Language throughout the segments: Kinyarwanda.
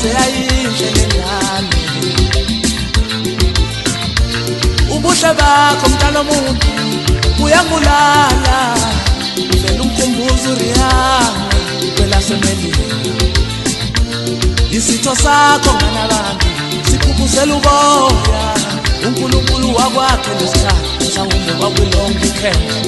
seyayinhle lengane. Ubuhle bakho mntana womuntu uyangulala, uvela umkhumbuzo Rihanna kwelasemelika. Isitho sakho nganabantu sikhukhuzela uboya, uNkulunkulu wakwakhe lesikhathi mhlawumbe kwakulonke ikhehle.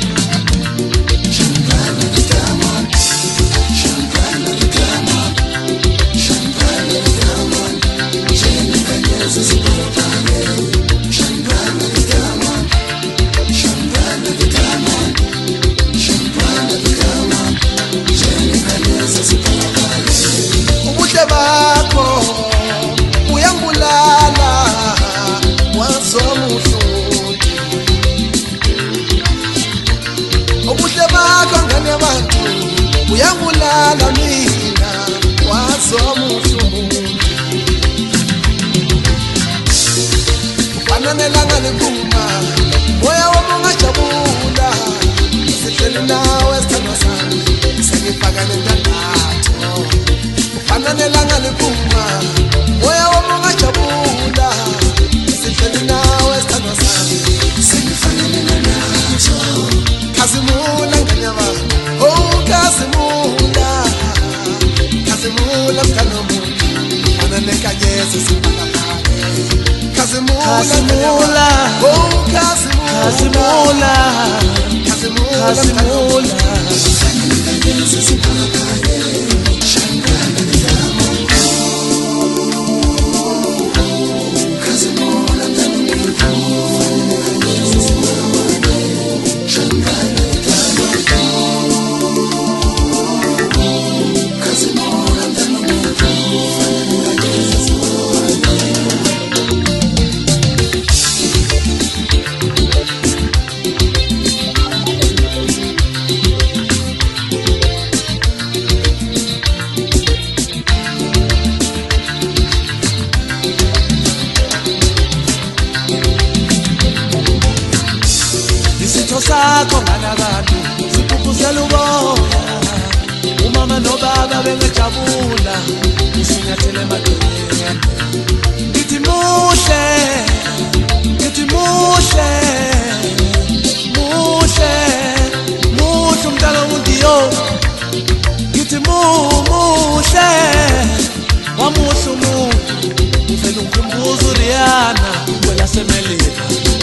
Ubuhle bakho uyangibulala wazomuhlungu. Ubuhle bakho ngane abantu uyangibulala mina wazomuhlungu. Ufananelanga lephuma moya wami ungajabula, sihleli nawe sithandwa sami sengifaka nendandatho. Ufananelanga lephuma moya wami ungajabula, sihleli nawe sithandwa sami sengifaka nendandatho. Khazimula nganyama, oh khazimula, khazimula mntana womuntu fananekanyeze sipakapake. Khazimula, oh khazimula, khazimula, khazimula. Sakho nganabantu sikhukhuzela uboya, umama nobaba bengejabula usinyathele emadolweni. Ngithi muhle, ngithi muhle, muhle, muhle umntana womuntu yo. Ngithi muhle, wamuhle umuntu uvela umkhumbuzo Rihanna kwelasemelika.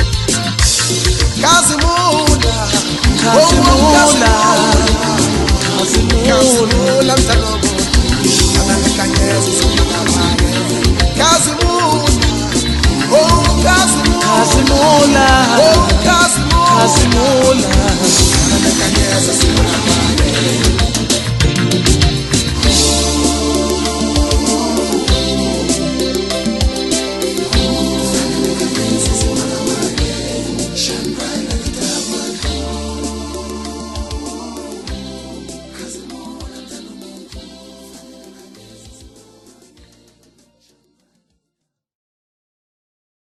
Khazimula, khazimula, khazimula mntana womuntu fananekanyeze sipakapake. Khazimula, oh khazimula, oh khazimula, khazimula fananekanyeze sipakapake.